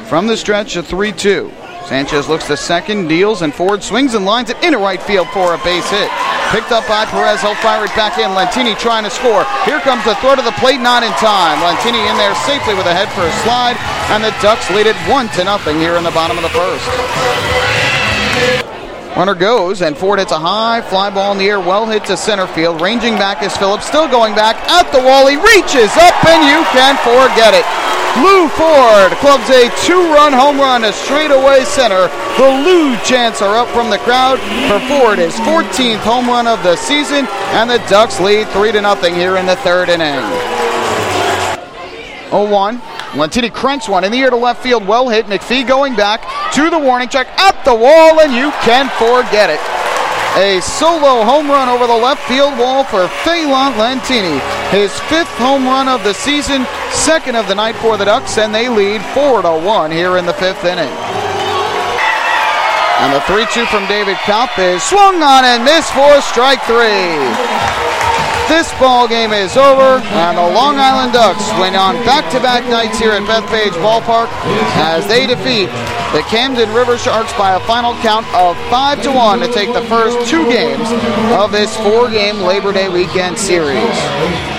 from the stretch, a 3-2. Sanchez looks to second, deals, and Ford swings and lines it into right field for a base hit. Picked up by Perez, he'll fire it back in. Lentini trying to score. Here comes the throw to the plate, not in time. Lentini in there safely with a head first slide, and the Ducks lead it 1-0 here in the bottom of the first. Runner goes, and Ford hits a high fly ball in the air, well hit to center field. Ranging back is Phillips, still going back at the wall. He reaches up, and you can forget it. Lou Ford clubs a 2-run home run to straightaway center. The Lou chants are up from the crowd for Ford, his 14th home run of the season, and the Ducks lead 3-0 here in the third inning. 0-1. Lentini cranks one in the air to left field, well hit. McPhee going back to the warning track at the wall, and you can forget it. A solo home run over the left field wall for Phelan Lentini. His 5th home run of the season, 2nd of the night for the Ducks, and they lead 4-1 here in the 5th inning. And the 3-2 from David Kopp is swung on and missed for strike 3. This ball game is over, and the Long Island Ducks win on back-to-back nights here at Bethpage Ballpark as they defeat the Camden River Sharks by a final count of 5-1 to take the first 2 games of this 4-game Labor Day weekend series.